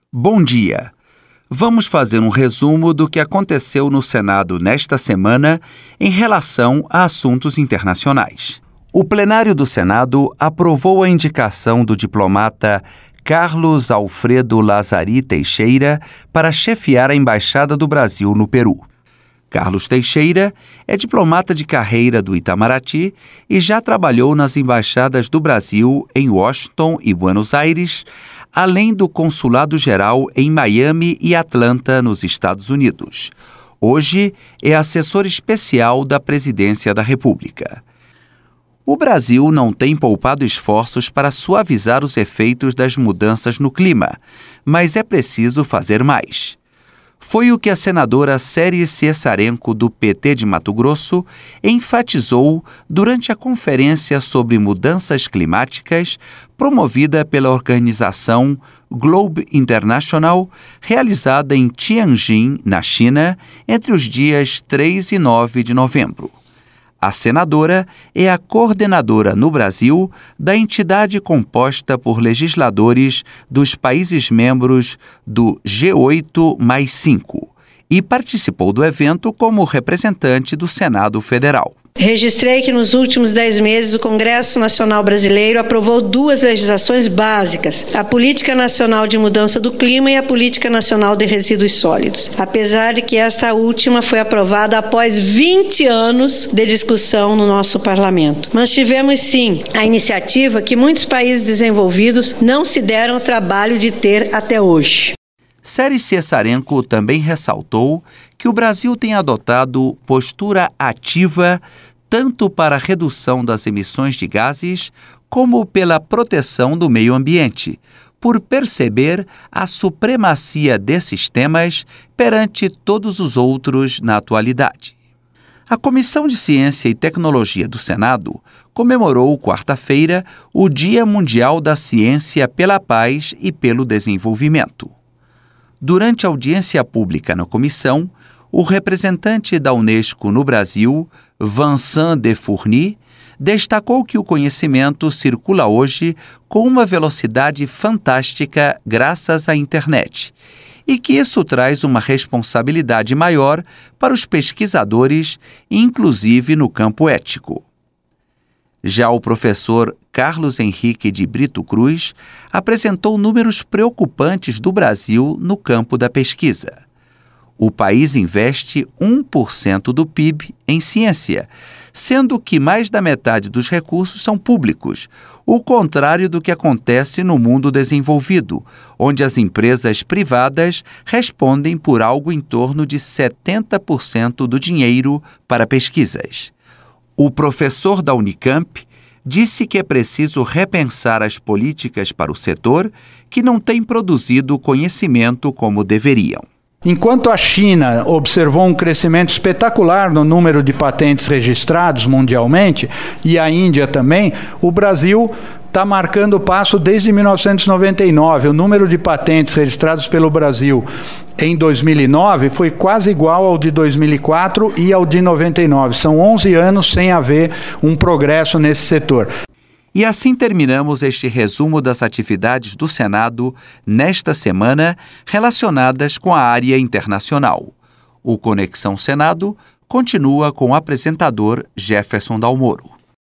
Bom dia! Vamos fazer um resumo do que aconteceu no Senado nesta semana em relação a assuntos internacionais. O plenário do Senado aprovou a indicação do diplomata Carlos Alfredo Lazari Teixeira para chefiar a Embaixada do Brasil no Peru. Carlos Teixeira é diplomata de carreira do Itamaraty e já trabalhou nas embaixadas do Brasil em Washington e Buenos Aires, além do Consulado-Geral em Miami e Atlanta, nos Estados Unidos. Hoje é assessor especial da Presidência da República. O Brasil não tem poupado esforços para suavizar os efeitos das mudanças no clima, mas é preciso fazer mais. Foi o que a senadora Série Ciessarenko, do PT de Mato Grosso, enfatizou durante a conferência sobre mudanças climáticas promovida pela organização Globe International, realizada em Tianjin, na China, entre os dias 3 e 9 de novembro. A senadora é a coordenadora no Brasil da entidade composta por legisladores dos países membros do G8+5 e participou do evento como representante do Senado Federal. Registrei que nos últimos 10 meses o Congresso Nacional Brasileiro aprovou 2 legislações básicas, a Política Nacional de Mudança do Clima e a Política Nacional de Resíduos Sólidos, apesar de que esta última foi aprovada após 20 anos de discussão no nosso parlamento. Mas tivemos sim a iniciativa que muitos países desenvolvidos não se deram o trabalho de ter até hoje. Série Ciessarenko também ressaltou que o Brasil tem adotado postura ativa tanto para a redução das emissões de gases como pela proteção do meio ambiente, por perceber a supremacia desses temas perante todos os outros na atualidade. A Comissão de Ciência e Tecnologia do Senado comemorou quarta-feira o Dia Mundial da Ciência pela Paz e pelo Desenvolvimento. Durante a audiência pública na comissão, o representante da Unesco no Brasil, Vincent de Fourny, destacou que o conhecimento circula hoje com uma velocidade fantástica graças à internet e que isso traz uma responsabilidade maior para os pesquisadores, inclusive no campo ético. Já o professor Carlos Henrique de Brito Cruz apresentou números preocupantes do Brasil no campo da pesquisa. O país investe 1% do PIB em ciência, sendo que mais da metade dos recursos são públicos, o contrário do que acontece no mundo desenvolvido, onde as empresas privadas respondem por algo em torno de 70% do dinheiro para pesquisas. O professor da Unicamp disse que é preciso repensar as políticas para o setor que não tem produzido conhecimento como deveriam. Enquanto a China observou um crescimento espetacular no número de patentes registrados mundialmente, e a Índia também, o Brasil está marcando passo desde 1999. O número de patentes registrados pelo Brasil em 2009 foi quase igual ao de 2004 e ao de 99. São 11 anos sem haver um progresso nesse setor. E assim terminamos este resumo das atividades do Senado nesta semana relacionadas com a área internacional. O Conexão Senado continua com o apresentador Jefferson Dalmoro.